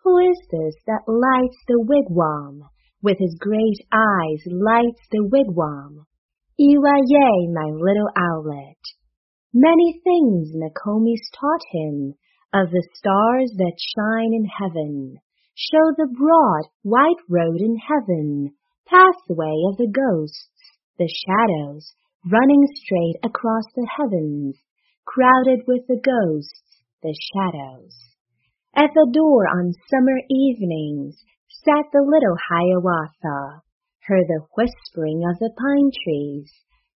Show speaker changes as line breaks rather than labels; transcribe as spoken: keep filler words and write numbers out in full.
Who is this that lights the wigwam? With his great eyes lights the wigwam. Iwa-ye, my little owlet. Many things Nokomis taught him, of the stars that shine in heaven. Show the broad, white road in heaven, pathway of the ghosts, the shadows, running straight across the heavens, crowded with the ghosts, the shadows. At the door on summer evenings sat the little Hiawatha, heard the whispering of the pine trees,